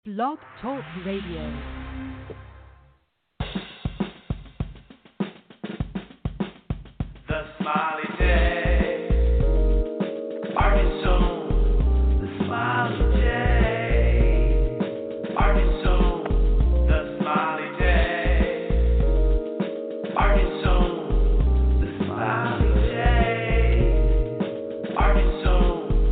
Blog Talk Radio. The smiley day, Arkansas. The smiley day, Arkansas. The smiley day, Arkansas. The smiley day, Arkansas.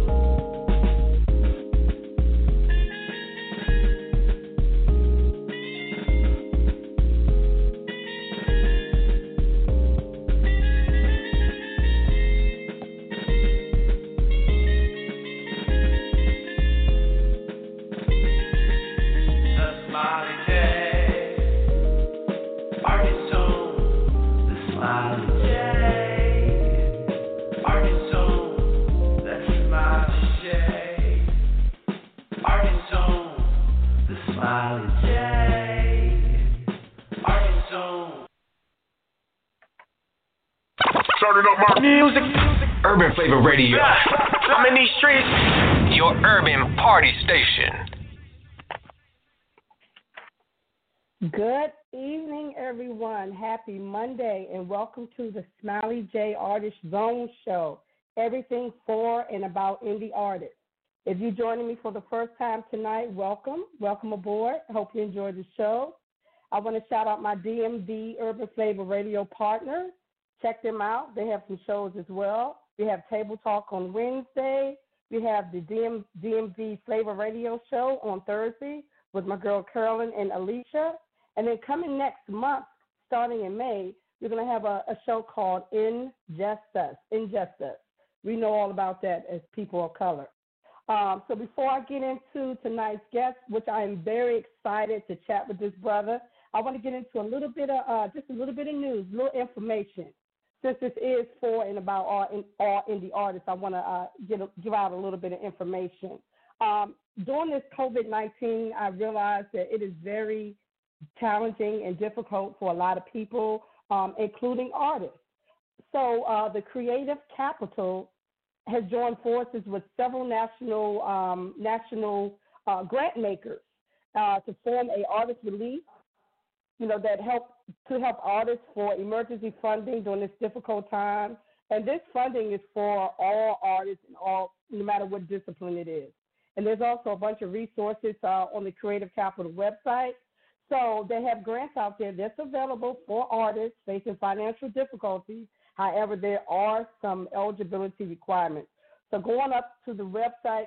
Turning up my music. Urban Flavor Radio. I'm in these streets. Your urban party station. Good evening, everyone. Happy Monday, and welcome to the Smiley J Artist Zone Show. Everything for and about indie artists. If you're joining me for the first time tonight, welcome. Welcome aboard. I hope you enjoyed the show. I want to shout out my DMV Urban Flavor Radio partners. Check them out. They have some shows as well. We have Table Talk on Wednesday. We have the DMV Flavor Radio Show on Thursday with my girl Carolyn and Alicia. And then coming next month, starting in May, we're going to have a show called Injustice. We know all about that as people of color. So before I get into tonight's guest, which I am very excited to chat with this brother, I want to get into a little bit of just a little bit of news, a little information. Since this is for and about all indie artists, I want to give out a little bit of information. During this COVID-19, I realized that it is very challenging and difficult for a lot of people, including artists. So the Creative Capital has joined forces with several national grant makers to form a artist relief, that help artists for emergency funding during this difficult time. And this funding is for all artists and no matter what discipline it is. And there's also a bunch of resources on the Creative Capital website. So they have grants out there that's available for artists facing financial difficulties. However, there are some eligibility requirements. So going up to the website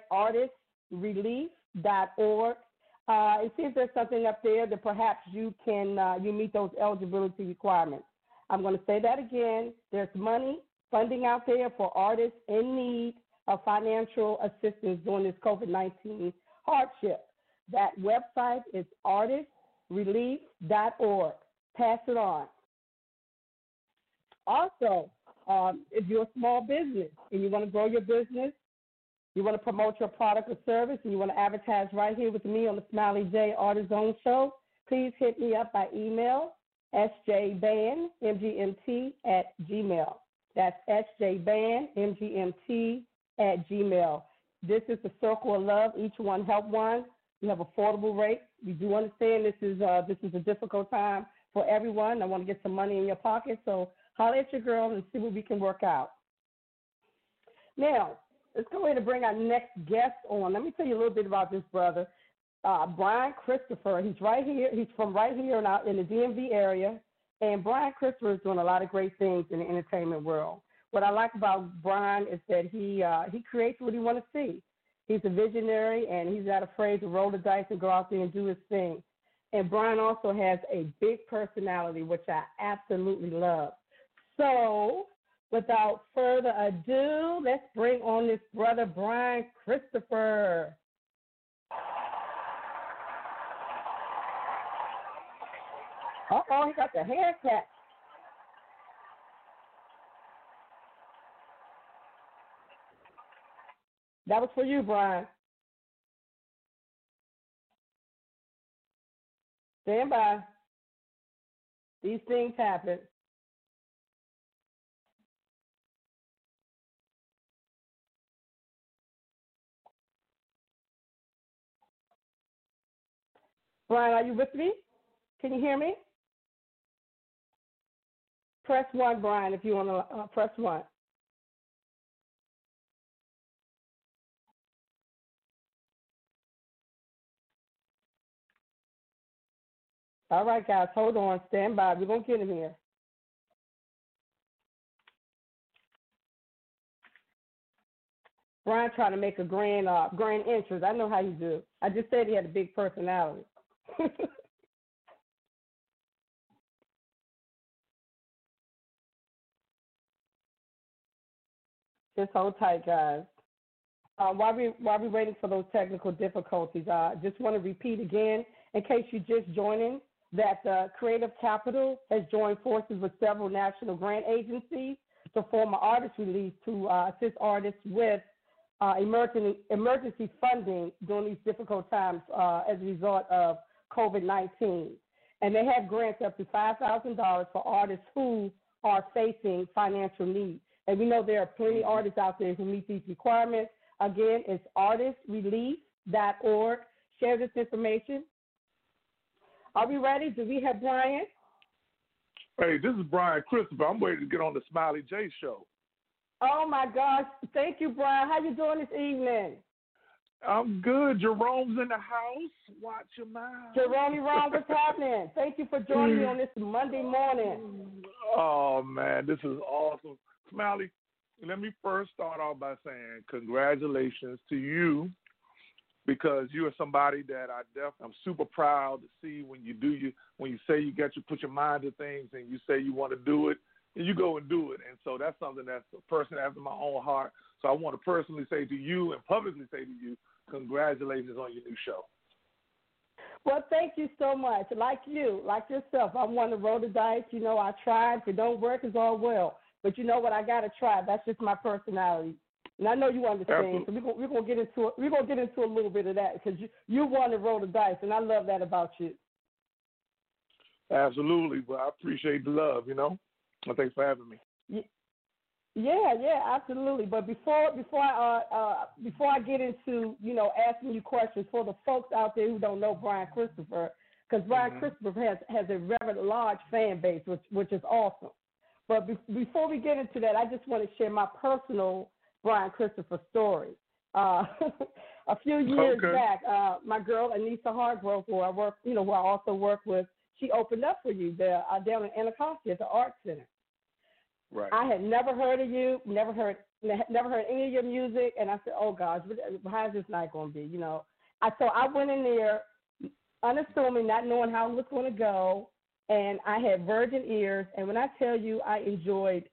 artistrelief.org, and see if there's something up there that perhaps you can you meet those eligibility requirements. I'm going to say that again. There's funding out there for artists in need of financial assistance during this COVID-19 hardship. That website is artistrelief.org. Pass it on. Also, if you're a small business and you want to grow your business, you want to promote your product or service, and you want to advertise right here with me on the Smiley J Artist Zone Show, please hit me up by email, sjbanmgmt@gmail. That's sjbanmgmt@gmail. This is the circle of love. Each one help one. We have affordable rates. We do understand this is a difficult time for everyone. I want to get some money in your pocket, so holler at your girl and see what we can work out. Now, let's go ahead and bring our next guest on. Let me tell you a little bit about this brother, Brian Christopher. He's right here. He's from right here in the DMV area. And Brian Christopher is doing a lot of great things in the entertainment world. What I like about Brian is that he creates what he wants to see. He's a visionary, and he's not afraid to roll the dice and go out there and do his thing. And Brian also has a big personality, which I absolutely love. So, without further ado, let's bring on this brother, Brian Christopher. Uh-oh, he got the haircut. That was for you, Brian. Stand by. These things happen. Brian, are you with me? Can you hear me? Press 1, Brian, if you want to press 1. All right, guys, hold on. Stand by. We're going to get him here. Brian trying to make a grand entrance. I know how you do. I just said he had a big personality. Just hold tight, guys. While we waiting for those technical difficulties, I just want to repeat again, in case you're just joining, that Creative Capital has joined forces with several national grant agencies to form an artist release to assist artists with emergency funding during these difficult times as a result of COVID-19. And they have grants up to $5,000 for artists who are facing financial needs. And we know there are plenty of artists out there who meet these requirements. Again, it's artistrelief.org. Share this information. Are we ready? Do we have Brian? Hey, this is Brian Christopher. I'm waiting to get on the Smiley J show. Oh, my gosh. Thank you, Brian. How you doing this evening? I'm good. Jerome's in the house. Watch your mouth. Jerome, what's happening? Thank you for joining me on this Monday morning. Oh, man, this is awesome. Smiley, let me first start off by saying congratulations to you, because you are somebody that I'm super proud to see when you say you put your mind to things and you say you want to do it, and you go and do it. And so that's something that's a person after my own heart. So I want to personally say to you and publicly say to you, congratulations on your new show. Well, thank you so much. Like yourself, I want to roll the dice. You know, I tried. If it don't work, it's all well. But you know what? I gotta try. That's just my personality, and I know you understand. Absolutely. So we're gonna get into it. We're gonna get into a little bit of that because you want to roll the dice, and I love that about you. Absolutely. Well, I appreciate the love. You know, well, thanks for having me. Yeah, absolutely. But before I get into asking you questions for the folks out there who don't know Brian Christopher, because Brian Christopher has a very large fan base, which is awesome. But before we get into that, I just want to share my personal Brian Christopher story. A few years back, my girl Anissa Hargrove, who I also work with, she opened up for you there down in Anacostia at the Art Center. Right. I had never heard of you, never heard any of your music, and I said, "Oh gosh, how is this night going to be?" So I went in there, unassuming, not knowing how it was going to go. And I had virgin ears, and when I tell you I enjoyed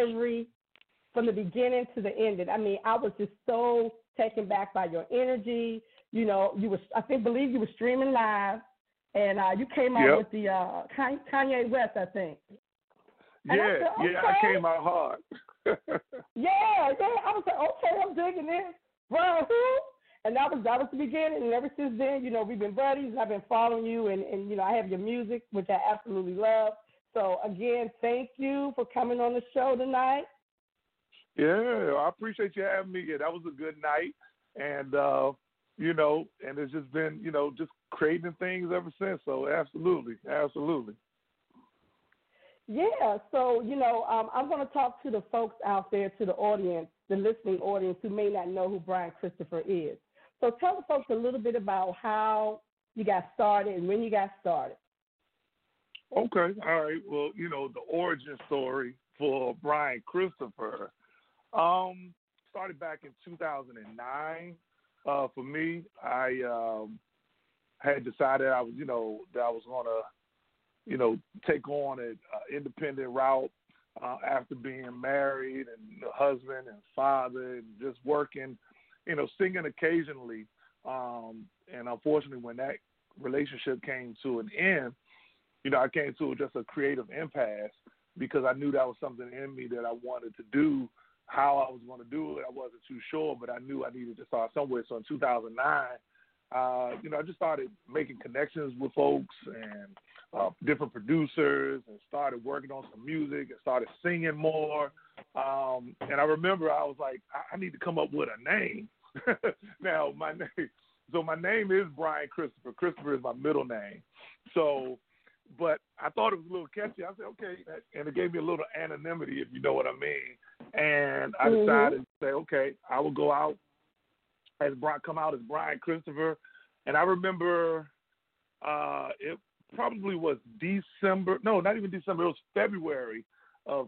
from the beginning to the end. I mean, I was just so taken back by your energy. Believe you were streaming live, and you came out with the Kanye West, I think. Yeah, I came out hard. yeah, I was like, okay, I'm digging this. Bro, and that was the beginning, and ever since then, we've been buddies. I've been following you, and I have your music, which I absolutely love. So, again, thank you for coming on the show tonight. Yeah, I appreciate you having me. Yeah, that was a good night, and, and it's just been, just creating things ever since. So, absolutely. Yeah, so, I'm going to talk to the folks out there, to the audience, the listening audience who may not know who Brian Christopher is. So tell the folks a little bit about how you got started and when you got started. Okay, all right. Well, the origin story for Brian Christopher started back in 2009. For me, I had decided I was going to, take on an independent route after being married and a husband and father and just working, singing occasionally. And unfortunately, when that relationship came to an end, I came to just a creative impasse because I knew that was something in me that I wanted to do. How I was going to do it, I wasn't too sure, but I knew I needed to start somewhere. So in 2009, I just started making connections with folks and different producers and started working on some music and started singing more. And I remember I was like, I need to come up with a name. Now, my So my name is Brian Christopher. Christopher is my middle name. So, but I thought it was a little catchy. I said, okay, and it gave me a little anonymity, if you know what I mean. And I decided to say, okay, I will go out come out as Brian Christopher. And I remember it probably was December. No, not even December. It was February of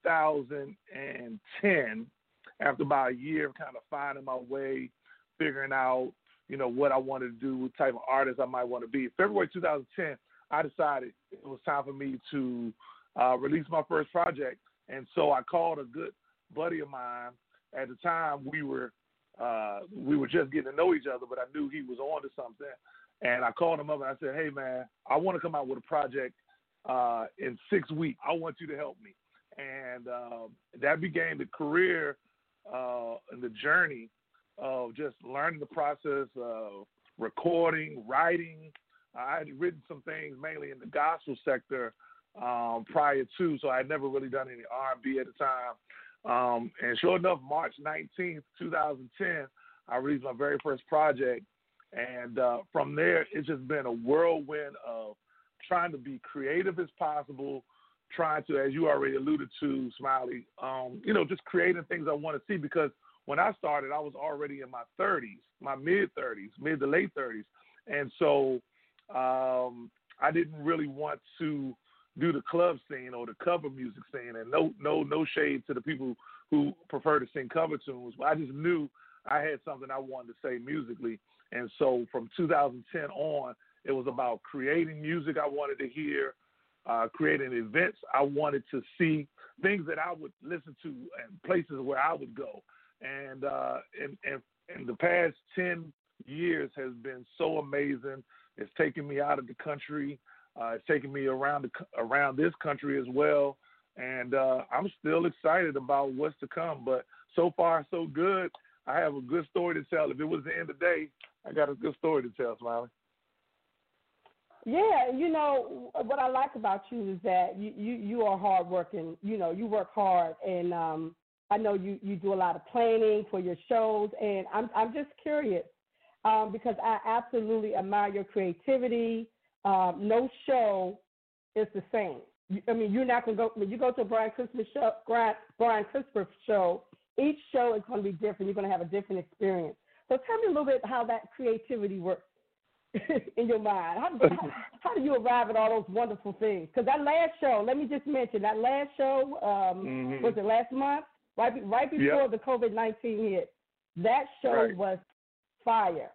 2010. After about a year of kind of finding my way, figuring out, what I wanted to do, what type of artist I might want to be. February 2010, I decided it was time for me to release my first project. And so I called a good buddy of mine. At the time, we were just getting to know each other, but I knew he was on to something. And I called him up and I said, hey, man, I want to come out with a project in 6 weeks. I want you to help me. And that began the career and the journey of just learning the process of recording, writing. I had written some things mainly in the gospel sector prior to, so I had never really done any R&B at the time. And sure enough, March 19th, 2010, I released my very first project. And from there, it's just been a whirlwind of trying to be creative as possible, trying to, as you already alluded to, Smiley, just creating things I want to see, because when I started, I was already in my 30s, my mid to late 30s. And so I didn't really want to do the club scene or the cover music scene, and no shade to the people who prefer to sing cover tunes. But I just knew I had something I wanted to say musically. And so from 2010 on, it was about creating music I wanted to hear, creating events I wanted to see, things that I would listen to, and places where I would go. And the past 10 years has been so amazing. It's taken me out of the country. It's taken me around this country as well. And I'm still excited about what's to come. But so far, so good. I have a good story to tell. If it was the end of the day, I got a good story to tell, Smiley. Yeah, what I like about you is that you are hardworking. You work hard, and I know you do a lot of planning for your shows. And I'm just curious because I absolutely admire your creativity. No show is the same. You're not going to go when you go to a Brian Christopher show. Each show is going to be different. You're going to have a different experience. So tell me a little bit how that creativity works in your mind. How do you arrive at all those wonderful things? Because that last show, let me just mention, that last show, was it last month? Right before the COVID-19 hit. That show was fire.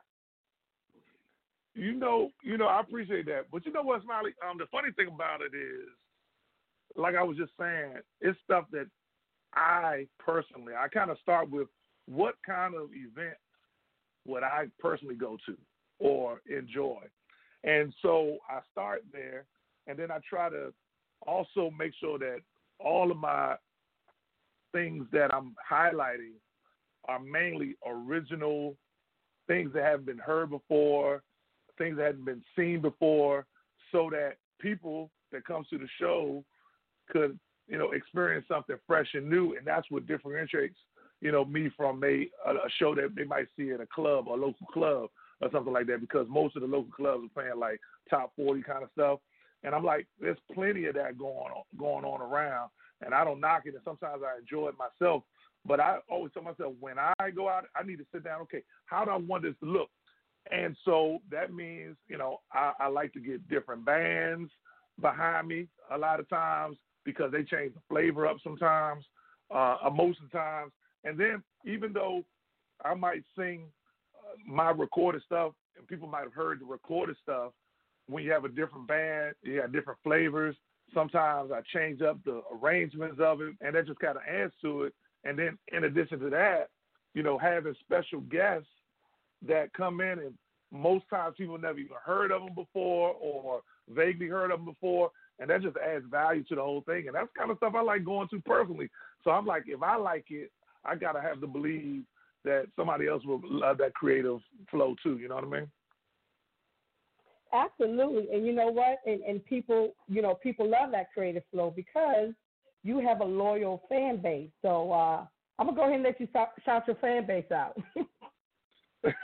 I appreciate that. But you know what, Smiley? The funny thing about it is, like I was just saying, it's stuff that I kind of start with what kind of event would I personally go to or enjoy. And so I start there, and then I try to also make sure that all of my things that I'm highlighting are mainly original, things that haven't been heard before, things that haven't been seen before, so that people that come to the show could, experience something fresh and new. And that's what differentiates, me from a show that they might see in a club or a local club or something like that, because most of the local clubs are playing like top 40 kind of stuff. And I'm like, there's plenty of that going on around, and I don't knock it. And sometimes I enjoy it myself, but I always tell myself, when I go out, I need to sit down. Okay, how do I want this to look? And so that means, I like to get different bands behind me a lot of times, because they change the flavor up sometimes, most of the times. And then even though I might sing my recorded stuff, and people might have heard the recorded stuff, when you have a different band, you have different flavors. Sometimes I change up the arrangements of it, and that just kind of adds to it. And then in addition to that, having special guests that come in, and most times people never even heard of them before or vaguely heard of them before, and that just adds value to the whole thing. And that's kind of stuff I like going to personally. So I'm like, if I like it, I got to have to believe that somebody else will love that creative flow too. You know what I mean? Absolutely. And you know what? And people, people love that creative flow because you have a loyal fan base. So I'm going to go ahead and let you shout your fan base out.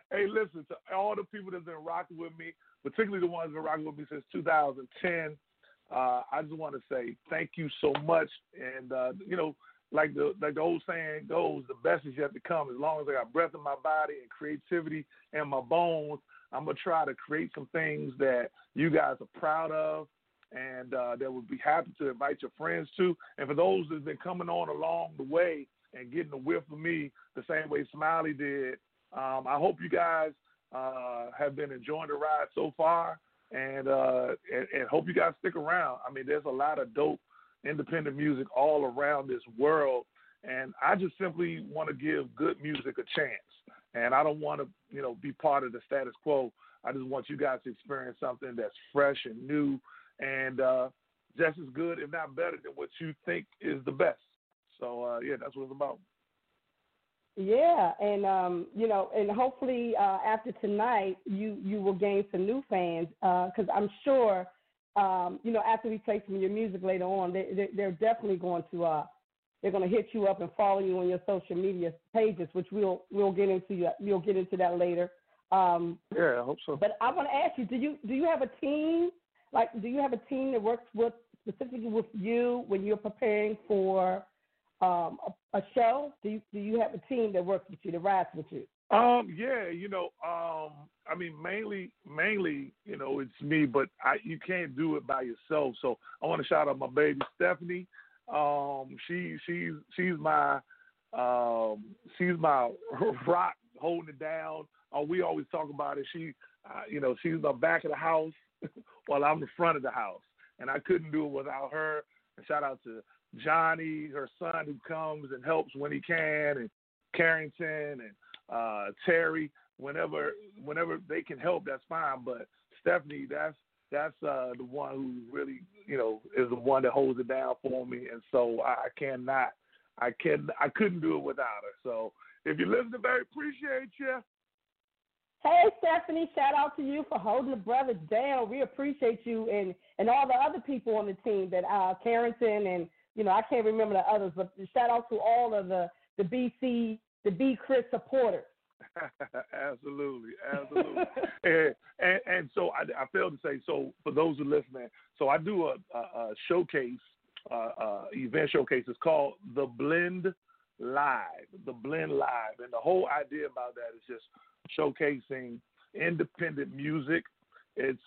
Hey, listen, to all the people that's been rocking with me, particularly the ones that have been rocking with me since 2010, I just want to say thank you so much. And, like the old saying goes, the best is yet to come. As long as I got breath in my body and creativity in my bones, I'm going to try to create some things that you guys are proud of and that would be happy to invite your friends to. And for those that have been coming on along the way and getting a whiff of me the same way Smiley did, I hope you guys have been enjoying the ride so far, and hope you guys stick around. I mean, there's a lot of dope independent music all around this world, and I just simply want to give good music a chance. And I don't want to, be part of the status quo. I just want you guys to experience something that's fresh and new and just as good, if not better, than what you think is the best. So, that's what it's about. Yeah, and and hopefully after tonight you will gain some new fans because I'm sure after we play some of your music later on, they're definitely going to they're going to hit you up and follow you on your social media pages, which we'll get into. We'll get into that later. Yeah, I hope so. But I want to ask you, do you have a team? Like, do you have a team that works specifically with you when you're preparing for a show? Do you have a team that works with you, that rides with you? Mainly, it's me, but you can't do it by yourself. So I want to shout out my baby Stephanie. She's my rock holding it down. We always talk about it. She's the back of the house while I'm the front of the house, and I couldn't do it without her. And shout out to Johnny, her son, who comes and helps when he can, and Carrington and Terry. Whenever they can help, that's fine. But Stephanie, that's the one who really, is the one that holds it down for me. And so I couldn't do it without her. So if you listen, I appreciate you. Hey, Stephanie, shout out to you for holding the brothers down. We appreciate you and all the other people on the team that Carrington and, I can't remember the others, but shout out to all of the B. Chris supporters. Absolutely. and so I failed to say, so for those who are listening, so I do a showcase, event showcase. It's called The Blend Live. And the whole idea about that is just showcasing independent music. It's,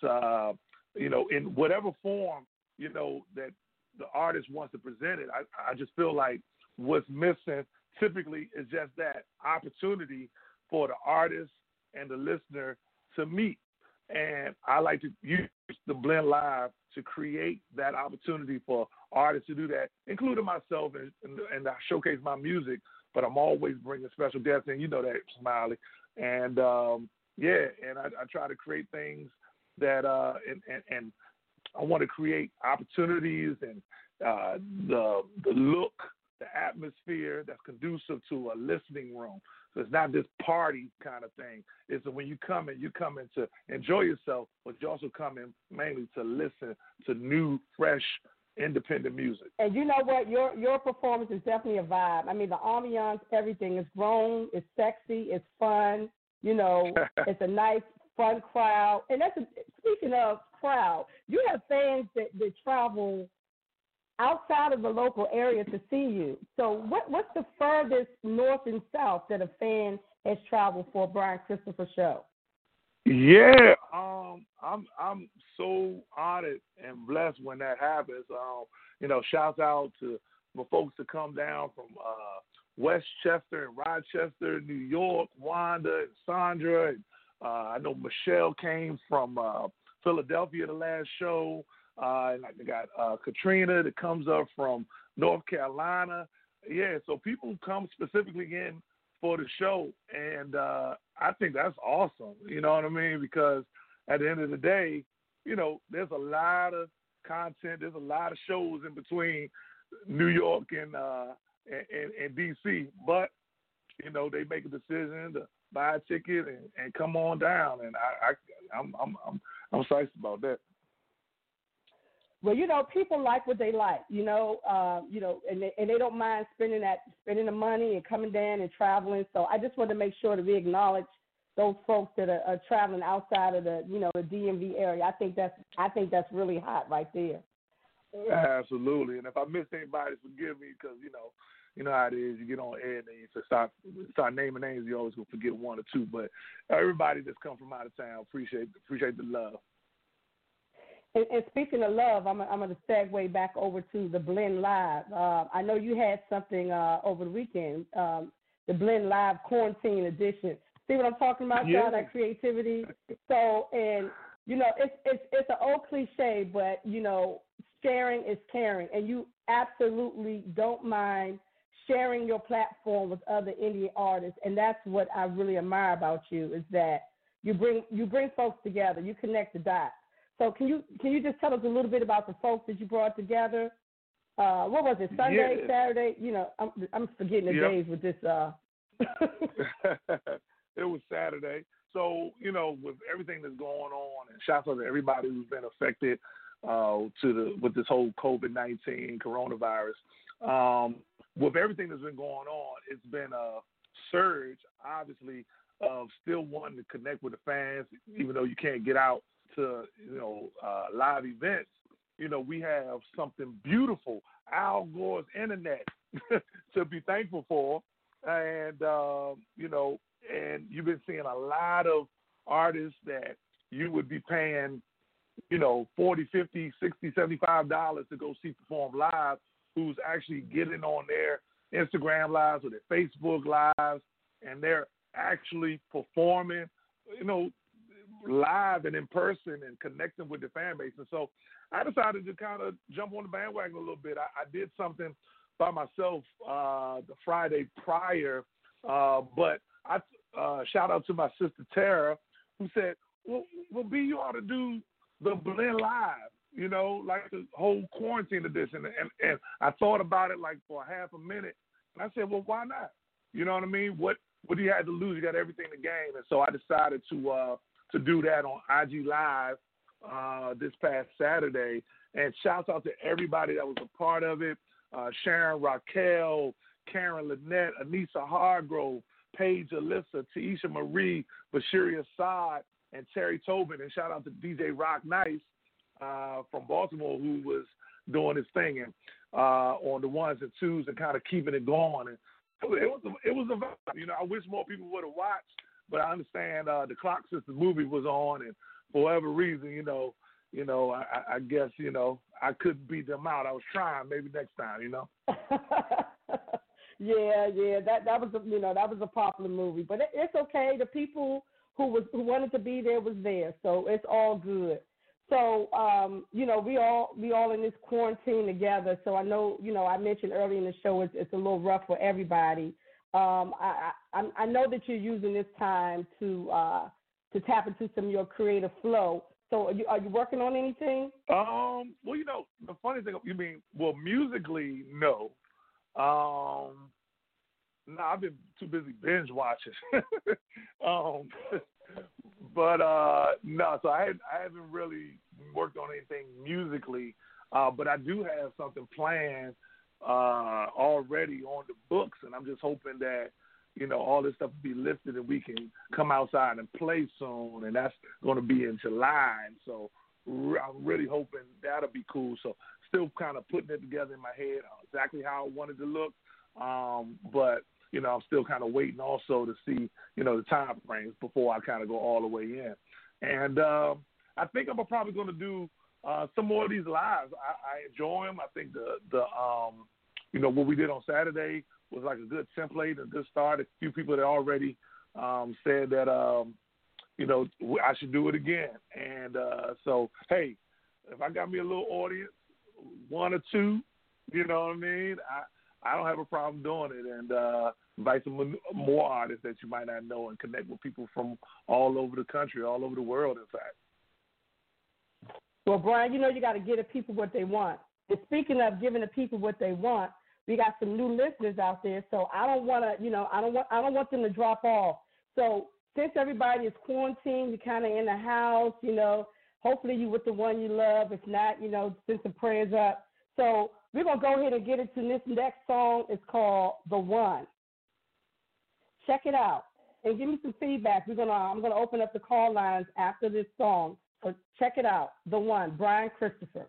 in whatever form, that the artist wants to present it. I just feel like what's missing typically is just that opportunity for the artist and the listener to meet. And I like to use the Blend Live to create that opportunity for artists to do that, including myself, and I showcase my music, but I'm always bringing special guests in. You know that, Smiley. And, I try to create things that, and I want to create opportunities and the look, the atmosphere that's conducive to a listening room. So it's not this party kind of thing. It's when you come in to enjoy yourself, but you also come in mainly to listen to new, fresh, independent music. And you know what? Your performance is definitely a vibe. I mean, the ambiance, everything is grown, it's sexy, it's fun. It's a nice, fun crowd. And speaking of crowd, you have fans that travel outside of the local area to see you. So what's the furthest north and south that a fan has traveled for a Brian Christopher show? Yeah, I'm so honored and blessed when that happens. Shouts out to my folks that come down from Westchester and Rochester, New York, Wanda and Sandra. And, I know Michelle came from Philadelphia the last show. And I got Katrina that comes up from North Carolina. Yeah, so people come specifically in for the show, and I think that's awesome. You know what I mean? Because at the end of the day, there's a lot of content. There's a lot of shows in between New York and D.C., but they make a decision to buy a ticket and come on down, and I'm excited about that. Well, people like what they like, and they don't mind spending the money and coming down and traveling. So I just want to make sure that we acknowledge those folks that are traveling outside of the the DMV area. I think that's really hot right there. Absolutely. And if I missed anybody, forgive me, because you know how it is. You get on air and then you start naming names. You always gonna forget one or two. But everybody that's come from out of town, appreciate the love. And speaking of love, I'm going to segue back over to the Blend Live. I know you had something over the weekend, the Blend Live Quarantine Edition. See what I'm talking about, yeah. John? That creativity. So, and it's an old cliche, but sharing is caring, and you absolutely don't mind sharing your platform with other indie artists, and that's what I really admire about you, is that you bring folks together, you connect the dots. So can you just tell us a little bit about the folks that you brought together? What was it, Sunday, yeah. Saturday? I'm forgetting the days with this. It was Saturday. So, with everything that's going on, and shouts out to everybody who's been affected with this whole COVID-19 coronavirus. With everything that's been going on, it's been a surge, obviously, of still wanting to connect with the fans, even though you can't get out to live events. We have something beautiful, Al Gore's internet, to be thankful for, and and you've been seeing a lot of artists that you would be paying $40, $50, $60, $75 to go see perform live, who's actually getting on their Instagram lives or their Facebook lives, and they're actually performing live and in person and connecting with the fan base. And so I decided to kind of jump on the bandwagon a little bit. I did something by myself the Friday prior, but I shout out to my sister Tara, who said, well, B, you ought to do the Blend Live, like the whole quarantine edition. And I thought about it like for a half a minute, and I said, well, why not? You know what I mean? What do you have to lose? You got everything to gain. And so I decided to do that on IG Live this past Saturday. And shouts out to everybody that was a part of it. Sharon Raquel, Karen Lynette, Anissa Hargrove, Paige Alyssa, Taisha Marie, Bashiri Assad, and Terry Tobin. And shout out to DJ Rock Nice from Baltimore, who was doing his thing and on the ones and twos and kind of keeping it going. And it was a vibe. I wish more people would have watched, but I understand the Clock Sisters movie was on, and for whatever reason, I guess I couldn't beat them out. I was trying. Maybe next time, Yeah, that was a popular movie, but it's okay. The people who wanted to be there was there, so it's all good. So we all in this quarantine together. So I know I mentioned earlier in the show it's a little rough for everybody. I know that you're using this time to tap into some of your creative flow. So are you working on anything? Well, the funny thing, you mean, well, musically, no. No, I've been too busy binge watching. But no, so I haven't really worked on anything musically. But I do have something planned already on the books, and I'm just hoping that all this stuff will be lifted and we can come outside and play soon, and that's going to be in July. And so I'm really hoping that'll be cool. So still kind of putting it together in my head exactly how I wanted to look, but I'm still kind of waiting also to see the time frames before I kind of go all the way in. And I think I'm probably going to do some more of these lives. I enjoy them. I think the what we did on Saturday was like a good template, a good start. A few people that already said that I should do it again. And so, hey, if I got me a little audience, one or two, you know what I mean, I don't have a problem doing it, and invite some more artists that you might not know and connect with people from all over the country, all over the world, in fact. Well, Brian, you got to give the people what they want. And speaking of giving the people what they want, we got some new listeners out there, so I don't want to, I don't want them to drop off. So since everybody is quarantined, you're kind of in the house, hopefully you with the one you love. If not, send some prayers up. So we're going to go ahead and get into this next song. It's called The One. Check it out. and give me some feedback. I'm gonna open up the call lines after this song. So check it out. The one, Brian Christopher.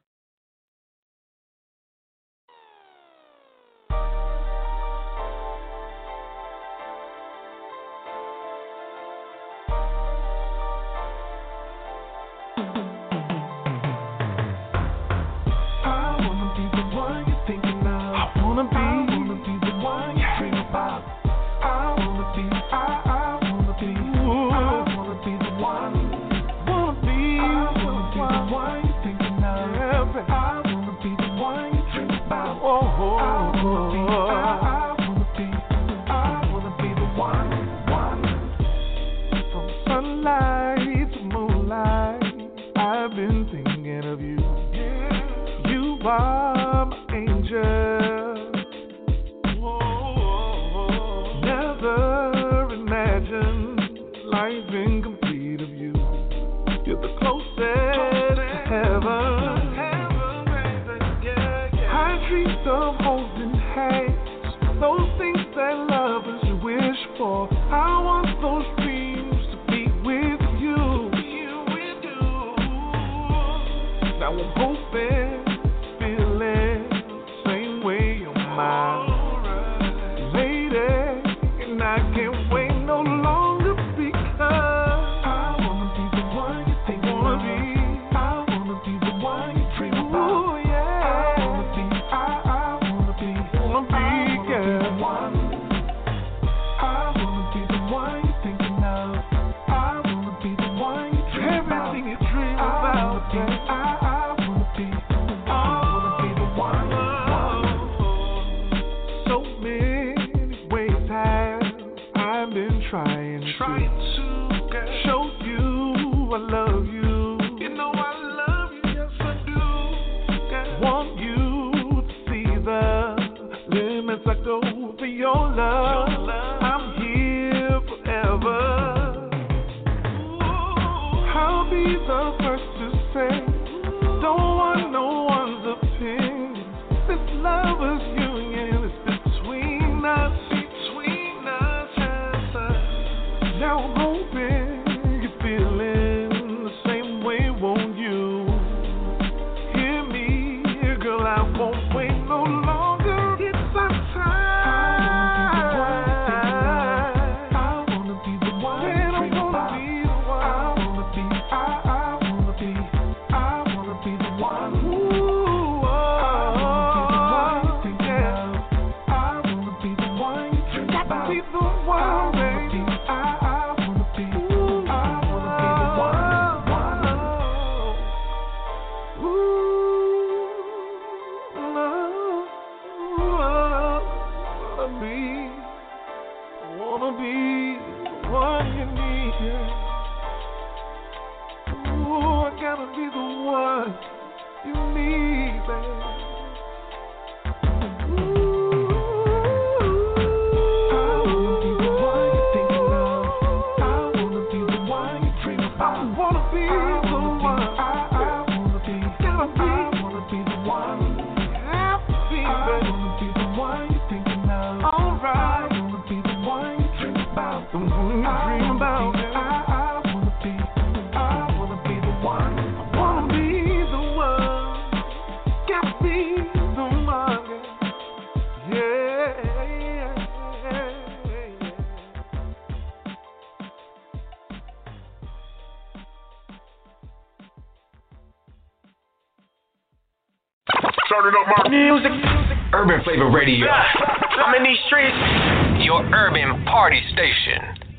Turning up my music. Urban Flavor Radio. I'm in these streets. Your urban party station.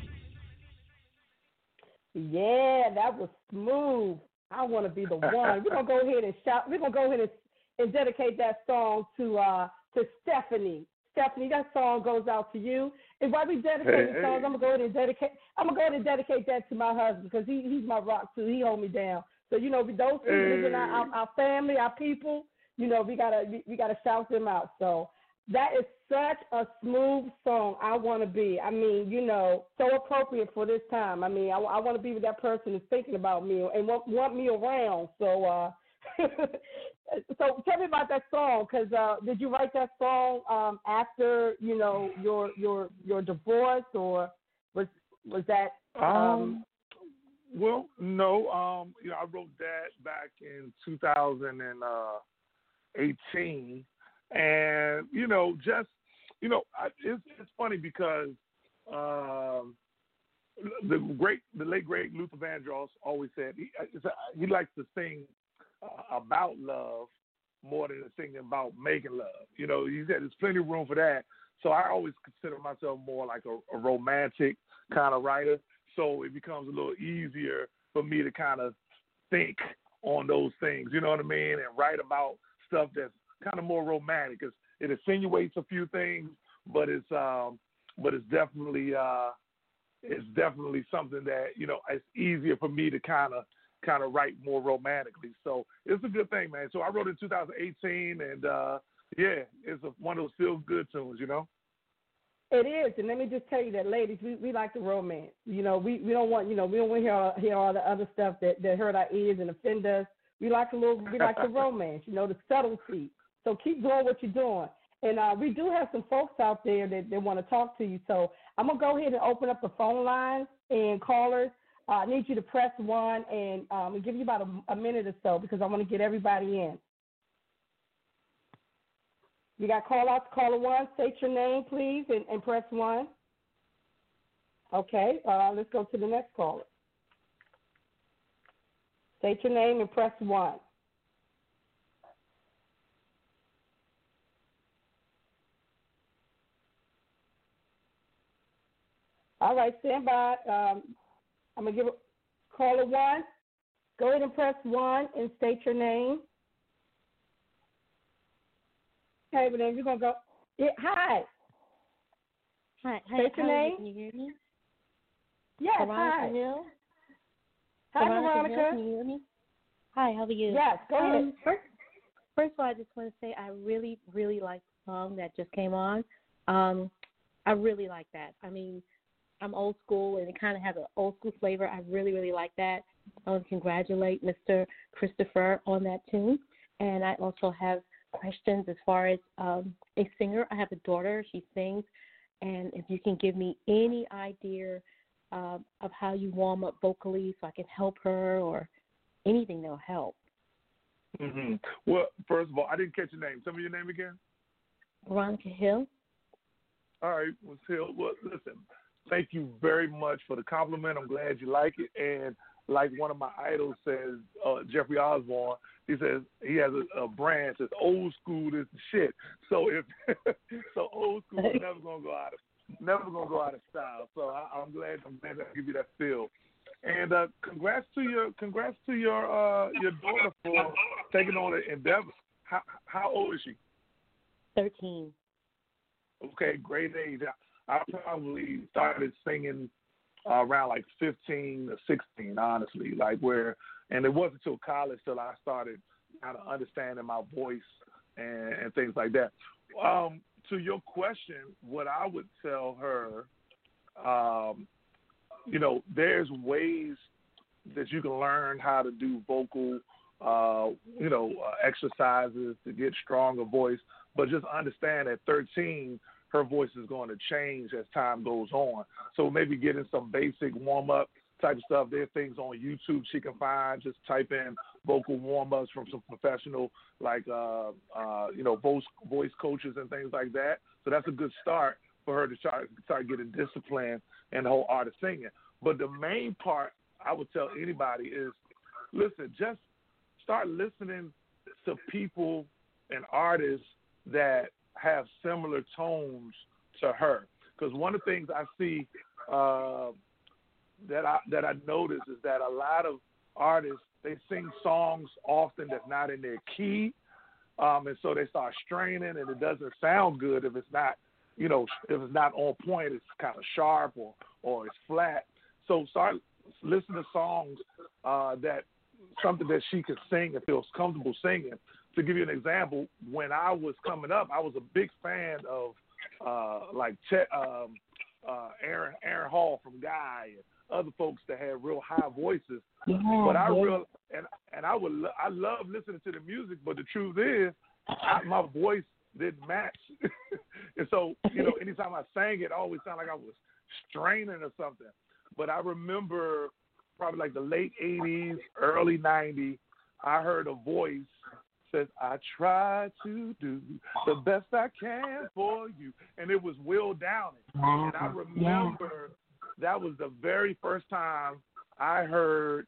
Yeah, that was smooth. I want to be the one. We're gonna go ahead and shout. We're gonna go ahead and dedicate that song to Stephanie. Stephanie, that song goes out to you. And while we dedicate the songs, I'm gonna go ahead and dedicate that to my husband because he's my rock too. He hold me down. So those people in our family, our people. We gotta shout them out. So that is such a smooth song. I want to be. I mean, so appropriate for this time. I mean, I want to be with that person who's thinking about me and want me around. So, so tell me about that song. Because did you write that song after your divorce, or Was that? Well, no. I wrote that back in 2018, and it's funny because the late great Luther Vandross always said he likes to sing about love more than singing about making love. He said there's plenty of room for that. So I always consider myself more like a romantic kind of writer. So it becomes a little easier for me to kind of think on those things, you know what I mean, and write about stuff that's kind of more romantic. It insinuates a few things, but it's definitely something that it's easier for me to kind of write more romantically. So it's a good thing, man. So I wrote in 2018, and it's one of those feel good tunes, It is, and let me just tell you that, ladies, we like the romance. We don't want we don't want to hear all the other stuff that hurt our ears and offend us. We like the romance, the subtlety. So keep doing what you're doing. And we do have some folks out there that want to talk to you. So I'm gonna go ahead and open up the phone lines and callers. I need you to press 1, and I'll give you about a minute or so because I want to get everybody in. You got call out to caller 1. State your name, please, and press 1. Okay, let's go to the next caller. State your name and press 1. All right, stand by. I'm going to give caller 1. Go ahead and press 1 and state your name. Okay, but then you're going to go. Hi. State your name. Can you hear me? Yes, Veronica hi. Hill? Hi, Veronica. Hill, can you hear me? Hi, how are you? Yes, go ahead. First of all, I just want to say I really, really like the song that just came on. I really like that. I mean, I'm old school, and it kind of has an old school flavor. I really, really like that. I want to congratulate Mr. Christopher on that tune. And I also have questions as far as a singer. I have a daughter. She sings. And if you can give me any idea of how you warm up vocally so I can help her or anything that'll help. Mm-hmm. Well, first of all, I didn't catch your name. Tell me your name again. Veronica Hill. All right, Ms. Hill. Well, listen, thank you very much for the compliment. I'm glad you like it. And like one of my idols says, Jeffrey Osborne, he says he has a brand that says old school is the shit. So so old school is never gonna go out of style. So I'm glad I give you that feel. And congrats to your daughter for taking on an endeavor. How old is she? 13. Okay, great age. I probably started singing around like 15 or 16, honestly, and it wasn't until college till I started kind of understanding my voice and things like that. To your question, what I would tell her, there's ways that you can learn how to do vocal, exercises to get stronger voice, but just understand at 13, her voice is going to change as time goes on. So maybe getting some basic warm-up type of stuff. There are things on YouTube she can find. Just type in vocal warm-ups from some professional, voice coaches and things like that. So that's a good start for her to start getting discipline in the whole art of singing. But the main part I would tell anybody is, listen, just start listening to people and artists that have similar tones to her. Because one of the things I see that I notice is that a lot of artists, they sing songs often that's not in their key, and so they start straining, and it doesn't sound good if it's not, if it's not on point. It's kind of sharp or it's flat. So start listening to songs that something that she can sing and feels comfortable singing. To give you an example, when I was coming up, I was a big fan of Aaron Hall from Guy and other folks that had real high voices. Yeah, but I love listening to the music, but the truth is, my voice didn't match. And so, anytime I sang it always sounded like I was straining or something. but I remember probably like the late 80s, early 90s, I heard a voice says, I try to do the best I can for you. And it was Will Downing. And I remember that was the very first time I heard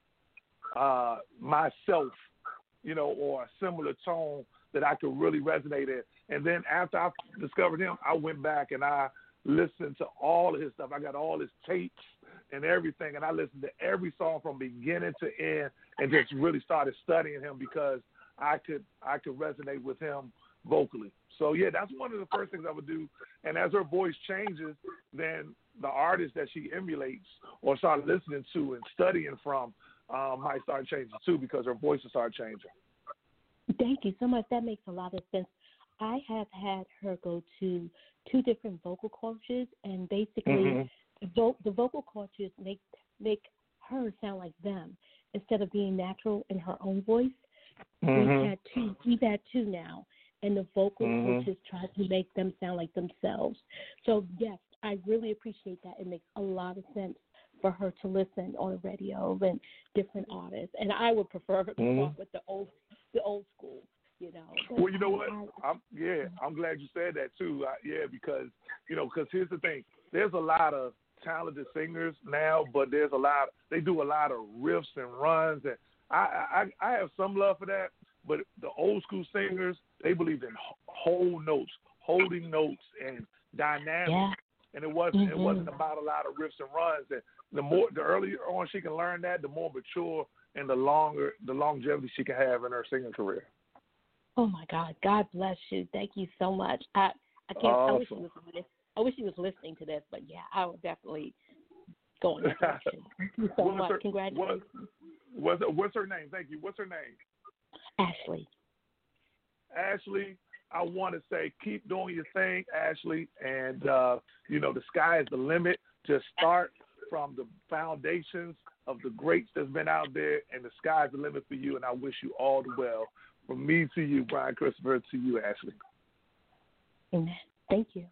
myself, or a similar tone that I could really resonate in. And then after I discovered him, I went back and I listened to all of his stuff. I got all his tapes and everything, and I listened to every song from beginning to end and just really started studying him because I could resonate with him vocally. So, yeah, that's one of the first things I would do. And as her voice changes, then the artist that she emulates or start listening to and studying from might start changing too because her voice will start changing. Thank you so much. That makes a lot of sense. I have had her go to 2 different vocal coaches, and basically the vocal coaches make her sound like them instead of being natural in her own voice. We've had two now, and the vocal coaches try to make them sound like themselves. So, yes, I really appreciate that. It makes a lot of sense for her to listen on the radio and different artists. And I would prefer her to talk with the old school, But well, you know what? I'm glad you said that too. Because here's the thing. There's a lot of talented singers now, but they do a lot of riffs and runs, and I have some love for that. But the old school singers, they believe in whole notes, holding notes, and dynamics. Yeah. And it wasn't about a lot of riffs and runs. And the earlier on she can learn that, the more mature and the longevity she can have in her singing career. Oh my God! God bless you. Thank you so much. I can't. Awesome. I wish he was listening to this, but yeah, I would definitely go in that direction. Thank you so much. Congratulations. What's her name? Thank you. What's her name? Ashley. Ashley, I want to say keep doing your thing, Ashley, and the sky is the limit. Just start from the foundations of the greats that's been out there, and the sky's the limit for you, and I wish you all the well. From me to you, Brian Christopher, to you, Ashley. Amen. Thank you.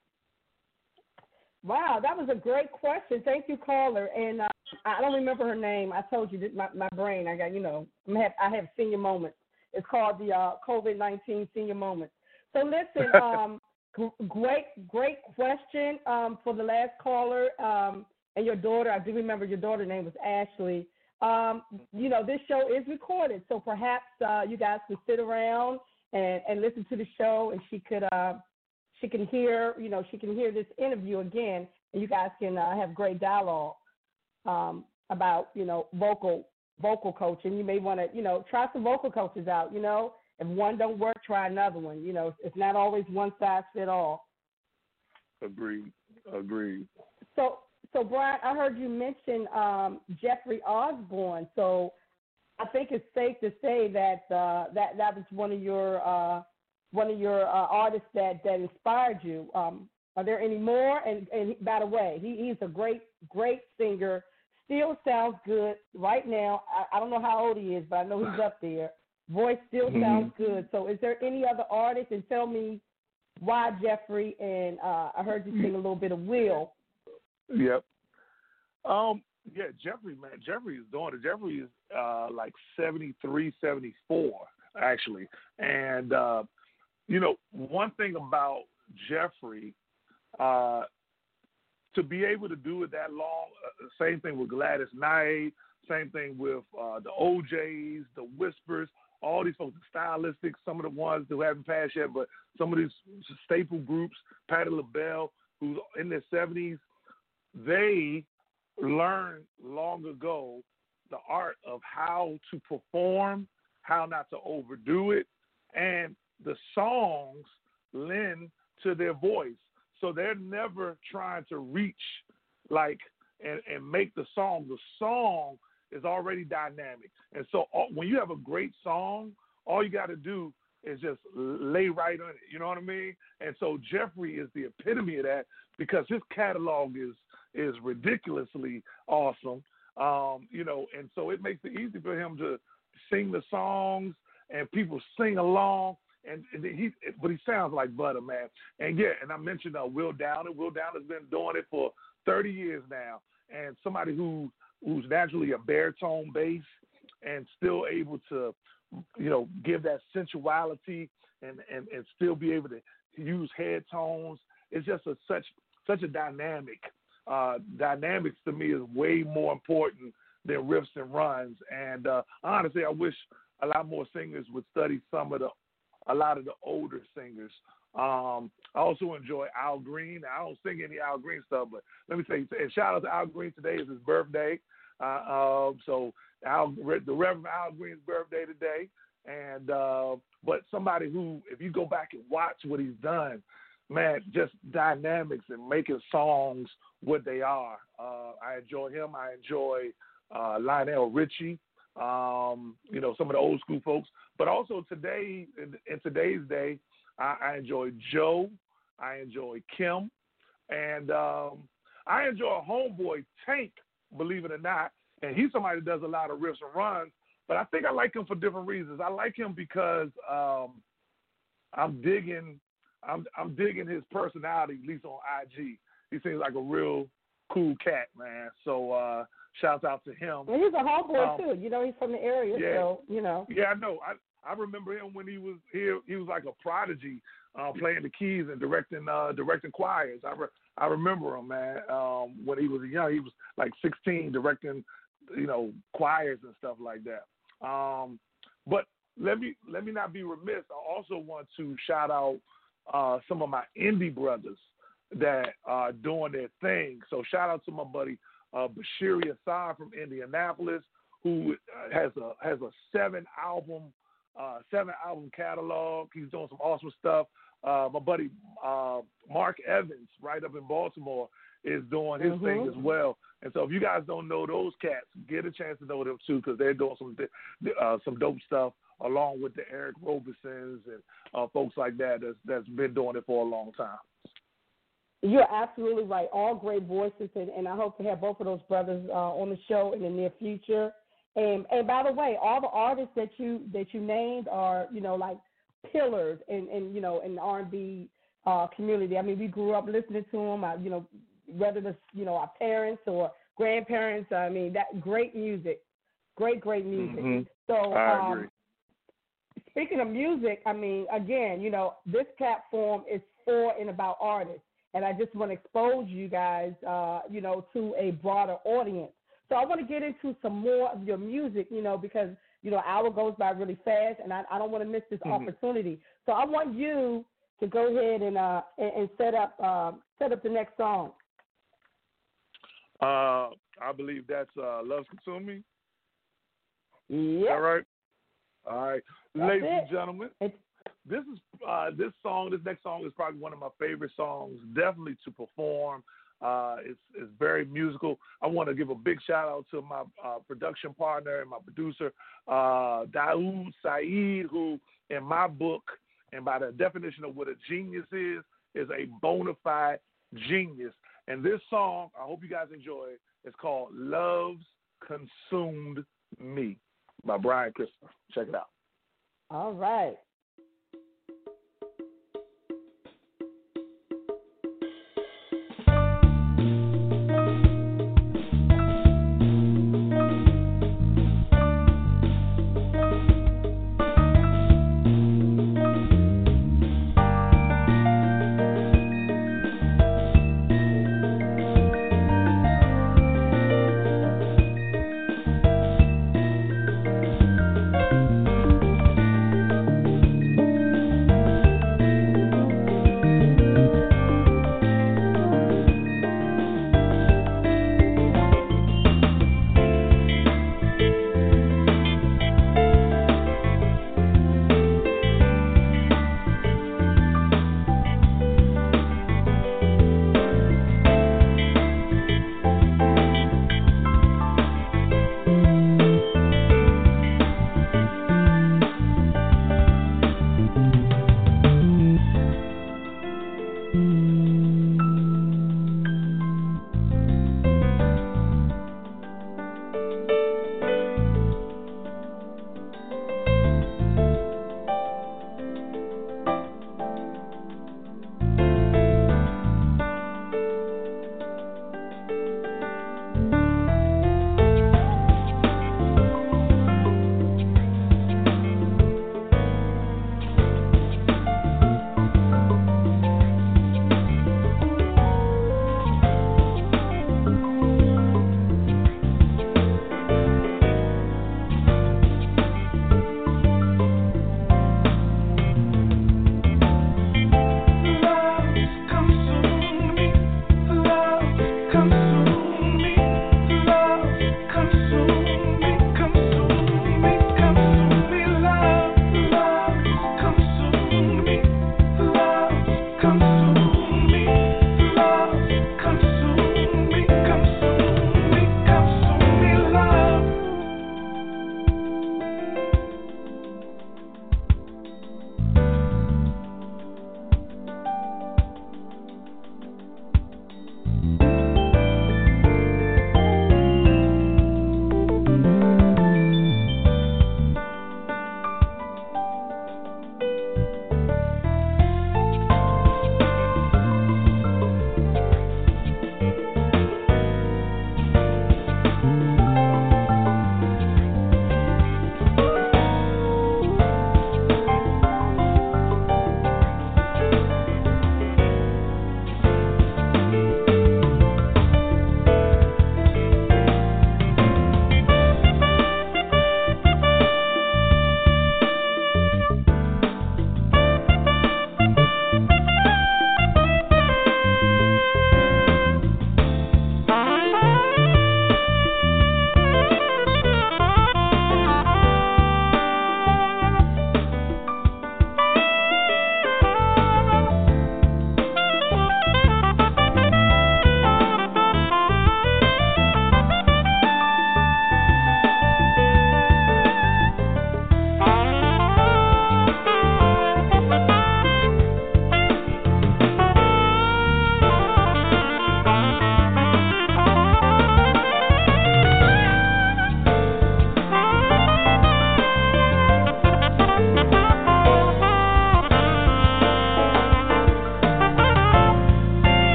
Wow, that was a great question. Thank you, caller. And I don't remember her name. I told you that my brain, I got, I have senior moments. It's called the COVID-19 senior moments. So listen, great question for the last caller and your daughter. I do remember your daughter's name was Ashley. This show is recorded, so perhaps you guys could sit around and listen to the show, and she can hear this interview again, and you guys can have great dialogue about vocal coaching. You may want to try some vocal coaches out. If one don't work, try another one. It's not always one size fit all. Agreed. So Brian, I heard you mention Jeffrey Osborne. So I think it's safe to say that that was one of your artists that inspired you. Are there any more? And by the way, he's a great singer. Still sounds good right now. I don't know how old he is, but I know he's up there. Voice still sounds good. So is there any other artists? And tell me why Jeffrey. And I heard you sing a little bit of Will. Yep. Jeffrey, man. Jeffrey is doing it. Jeffrey is like 73, 74, actually. And, one thing about Jeffrey, to be able to do it that long, same thing with Gladys Knight, same thing with the OJs, the Whispers, all these folks, the Stylistics, some of the ones who haven't passed yet, but some of these staple groups, Patti LaBelle, who's in their 70s, they learned long ago the art of how to perform, how not to overdo it, and the songs lend to their voice. So they're never trying to reach and make the song. The song is already dynamic. And so when you have a great song, all you got to do is just lay right on it. You know what I mean? And so Jeffrey is the epitome of that because his catalog is ridiculously awesome. And so it makes it easy for him to sing the songs and people sing along. But he sounds like butter, man. And I mentioned Will Downer. Will Downer's been doing it for 30 years now. and somebody who's naturally a baritone bass and still able to, give that sensuality and still be able to use head tones. It's just such a dynamic. Dynamics to me is way more important than riffs and runs. And honestly, I wish a lot more singers would study a lot of the older singers. I also enjoy Al Green. I don't sing any Al Green stuff, but let me say, and shout out to Al Green. Today is his birthday. So the Reverend Al Green's birthday today. And but somebody who, if you go back and watch what he's done, man, just dynamics and making songs what they are. I enjoy him. I enjoy Lionel Richie, some of the old school folks. But also today, in today's day, I enjoy Joe. I enjoy Kim. And I enjoy Homeboy Tank, believe it or not. And he's somebody that does a lot of riffs and runs. But I think I like him for different reasons. I like him because I'm digging his personality, at least on IG. He seems like a real cool cat, man. So shouts out to him. And he's a homeboy too. He's from the area, yeah. so Yeah, I know. I remember him when he was here. He was like a prodigy, playing the keys and directing choirs. I remember him, man. When he was young, he was like 16, directing, choirs and stuff like that. But let me not be remiss. I also want to shout out some of my indie brothers that are doing their thing. So shout out to my buddy Bashiri Assad from Indianapolis, who has a 7-album catalog. He's doing some awesome stuff. My buddy Mark Evans, right up in Baltimore, is doing his thing as well. And so if you guys don't know those cats, get a chance to know them too, because they're doing some dope stuff along with the Eric Robersons and folks like that that's been doing it for a long time. You're absolutely right. All great voices, and I hope to have both of those brothers on the show in the near future. And by the way, all the artists that you named are like pillars in the R&B community. I mean, we grew up listening to them. Whether it's our parents or grandparents. I mean, that great music, great music. Mm-hmm. So I agree. Speaking of music, I mean, again, this platform is for and about artists, and I just want to expose you guys, to a broader audience. So I want to get into some more of your music, because hour goes by really fast, and I don't want to miss this opportunity. So I want you to go ahead and set up the next song. I believe that's Love's Consume Me. Yeah. All right. All right. That's Ladies it. and gentlemen, this next song is probably one of my favorite songs, definitely to perform. It's very musical. I want to give a big shout out to my production partner and my producer, Daoud Saeed, who in my book, and by the definition of what a genius is a bona fide genius. And this song, I hope you guys enjoy it. It's called Love's Consumed Me by Brian Christopher. Check it out. All right.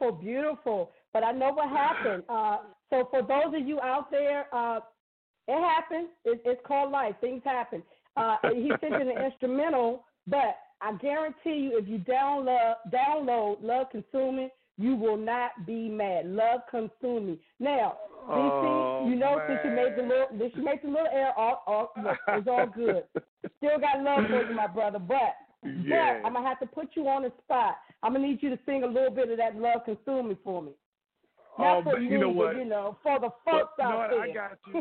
beautiful, beautiful. But I know what happened. So for those of you out there, it happens. It's called life. Things happen. He sent you an instrumental, but I guarantee you, if you download Love Consuming, you will not be mad. Love Consuming. Now, DC, you know, since you made the little air, it's all good. Still got love for you, my brother, but I'm gonna have to put you on the spot. I'm gonna need you to sing a little bit of that Love Consuming for me. Not for you, but you know, for the folks out there. I got you.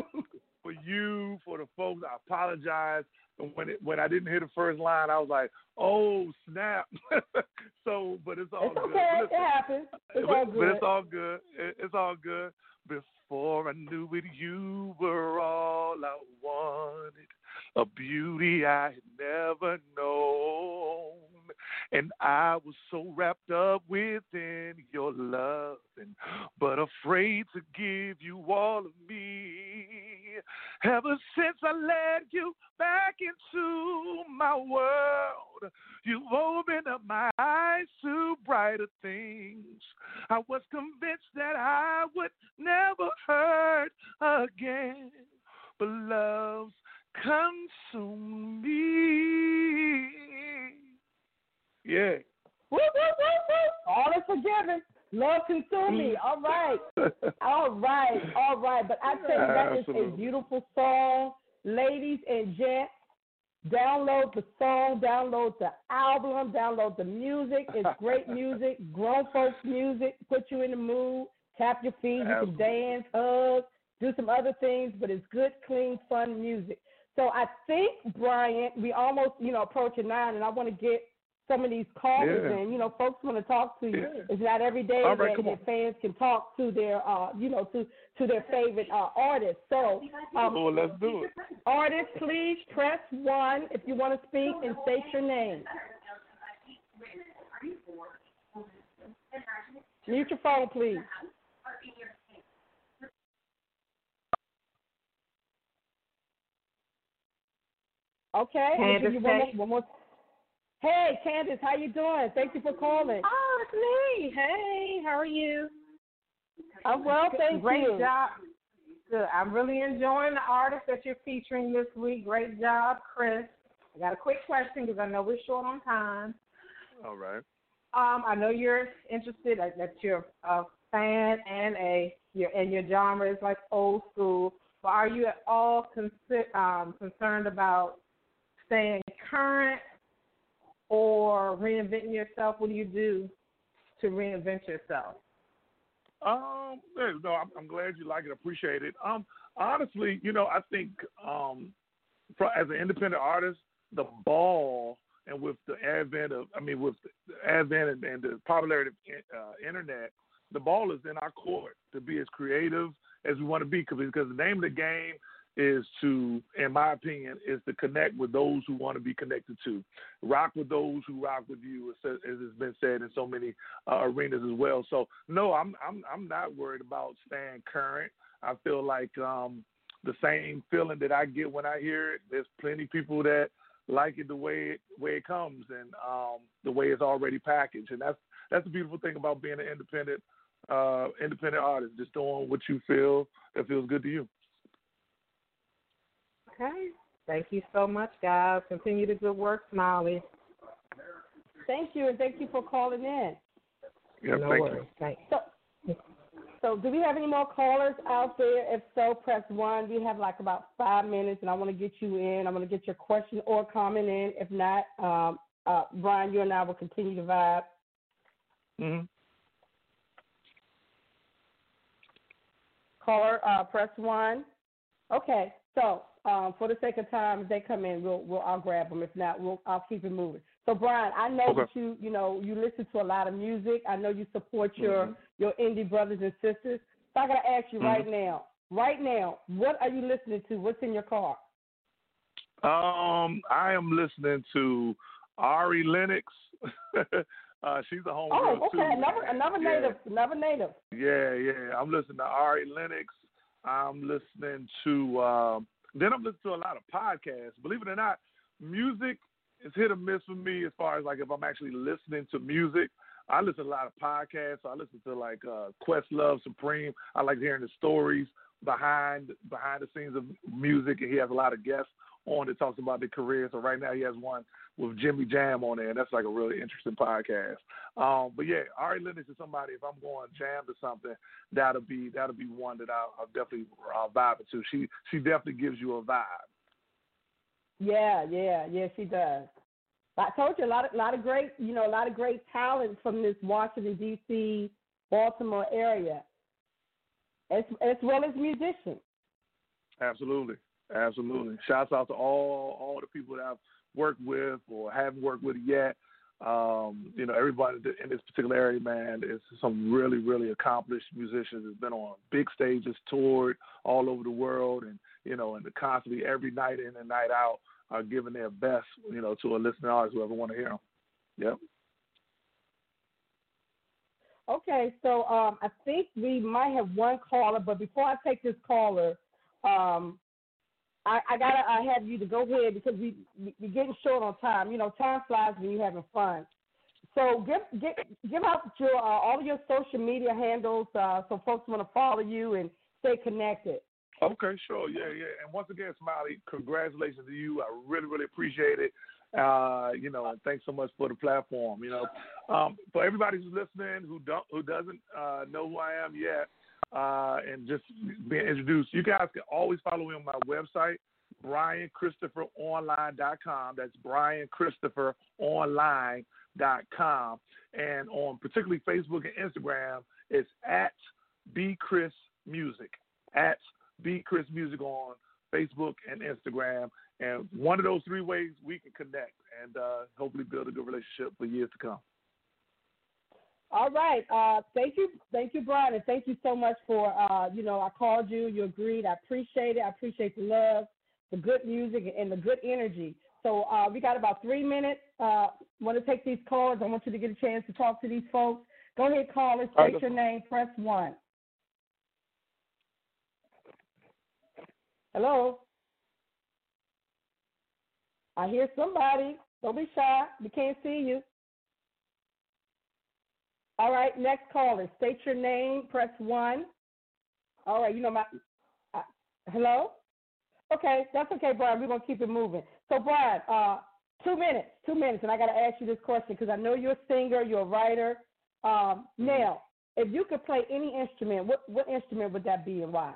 For the folks, I apologize. When I didn't hear the first line, I was like, "Oh snap!" But it's all good. Okay. Listen, it happens. It's all good. But it's all good. It's all good. Before I knew it, you were all I wanted, a beauty I had never known. And I was so wrapped up within your love, but afraid to give you all of me. Ever since I led you back into my world, you've opened up my eyes to brighter things. I was convinced that I would never hurt again, but love's consumed me. Yeah. Woo, woo, woo, woo. All is forgiven. Love consume me. All right. All right. But I tell you, that is a beautiful song. Ladies and gents, download the song, download the album, download the music. It's great music, grown folks music, put you in the mood, tap your feet, you can dance, hug, do some other things, but it's good, clean, fun music. So I think, Brian, we almost, approaching 9, and I want to get some of these callers in. Folks want to talk to you. Yeah. It's not every day that fans can talk to their, to their favorite artists. So, let's do it. Artists, please press 1 if you want to speak and state your name. Mute your phone, please. Okay. Candace, one more. Hey, Candace, how you doing? Thank you for calling. Oh, it's me. Hey, how are you? I'm well, thank you. Great job. Good. I'm really enjoying the artists that you're featuring this week. Great job, Chris. I got a quick question because I know we're short on time. All right. I know you're interested, that you're a fan and your genre is like old school. But are you at all concerned about staying current or reinventing yourself? What do you do to reinvent yourself? No, I'm glad you like it. Appreciate it. Honestly, I think as an independent artist, the ball and with the advent and the popularity of internet, the ball is in our court to be as creative as we want to be, because the name of the game is to, in my opinion, is to connect with those who want to be connected to. Rock with those who rock with you, as has been said in so many arenas as well. So, no, I'm not worried about staying current. I feel like the same feeling that I get when I hear it, there's plenty of people that like it the way it comes and the way it's already packaged. And that's the beautiful thing about being an independent artist, just doing what you feel that feels good to you. Okay. Thank you so much, guys. Continue the good work, Smiley. Thank you, and thank you for calling in. Yeah, no thank worries. you. Thanks. So do we have any more callers out there? If so, press 1. We have like about 5 minutes, and I want to get you in. I'm going to get your question or comment in. If not, Brian, you and I will continue to vibe. Mm-hmm. Caller, press 1. Okay, so for the sake of time, if they come in, I'll grab them. If not, I'll keep it moving. So, Brian, I know that you listen to a lot of music. I know you support your indie brothers and sisters. So I got to ask you right now, what are you listening to? What's in your car? I am listening to Ari Lennox. She's a homegirl Oh, okay, too. another native. Yeah. I'm listening to Ari Lennox. I'm listening to then I'm listening to a lot of podcasts. Believe it or not, music is hit or miss for me as far as like if I'm actually listening to music. I listen to a lot of podcasts. So I listen to like Questlove Supreme. I like hearing the stories behind the scenes of music, and he has a lot of guests on that talks about their career. So right now he has one with Jimmy Jam on there, and that's like a really interesting podcast. But yeah, Ari Lennox is somebody, if I'm going jam to something, that'll be one that I'll definitely vibe to. She definitely gives you a vibe. Yeah, she does. I told you a lot of great talent from this Washington D.C., Baltimore area, as well as musicians. Absolutely. Shouts out to all the people that I've worked with or haven't worked with yet. Everybody in this particular area, man, is some really, really accomplished musicians. Has been on big stages, toured all over the world, and constantly every night in and night out are giving their best, to a listening audience, whoever want to hear them. Yep. Okay, so I think we might have one caller, but before I take this caller, I gotta have you to go ahead because we're getting short on time. Time flies when you're having fun. So give out all of your social media handles so folks want to follow you and stay connected. Okay, sure, yeah. And once again, Smiley, congratulations to you. I really, really appreciate it. And thanks so much for the platform. For everybody who's listening who doesn't know who I am yet. And just being introduced. You guys can always follow me on my website, BrianChristopherOnline.com. That's BrianChristopherOnline.com. And on particularly Facebook and Instagram, it's at BChrisMusic. At BChrisMusic on Facebook and Instagram. And one of those three ways we can connect and hopefully build a good relationship for years to come. All right. Thank you, Brian, and thank you so much for, I called you, you agreed. I appreciate it. I appreciate the love, the good music, and the good energy. So we got about 3 minutes. Want to take these calls. I want you to get a chance to talk to these folks. Go ahead, caller, state your name, press 1. Hello? I hear somebody. Don't be shy. We can't see you. All right, next caller. State your name, press 1. All right, hello? Okay, that's okay, Brian. We're going to keep it moving. So, Brian, 2 minutes, and I got to ask you this question because I know you're a singer, you're a writer. Now, if you could play any instrument, what instrument would that be and why?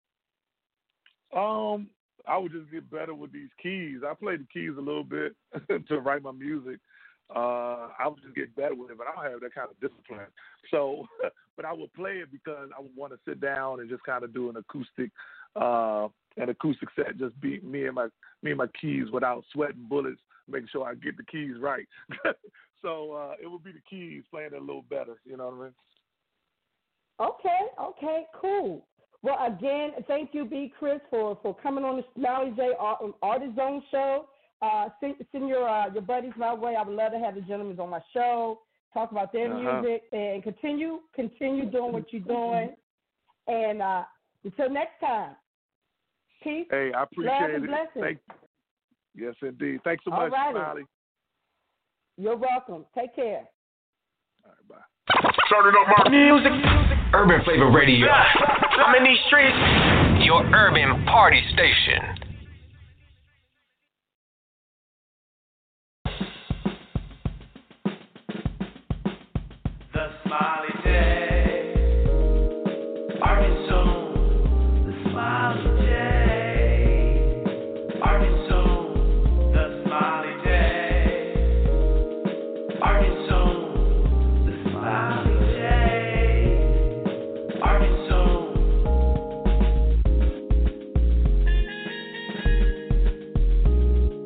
I would just get better with these keys. I play the keys a little bit to write my music. I would just get better with it, but I don't have that kind of discipline. So, but I would play it because I would want to sit down and just kind of do an acoustic set, just be me and my keys without sweating bullets, making sure I get the keys right. So it would be the keys playing it a little better. You know what I mean? Okay, cool. Well, again, thank you, B. Chris, for coming on the Smiley J Artist Zone show. Send your buddies my way. I would love to have the gentlemen on my show, talk about their music, and continue doing what you're doing. And until next time, peace. Hey, I appreciate it. Thank you. Yes, indeed. Thanks so much, Smiley. You're welcome. Take care. All right, bye. Turning up my music. Urban Flavor Radio. I'm in these streets. Your urban party station. The Smiley J. Arkansas. The Smiley J. Arkansas.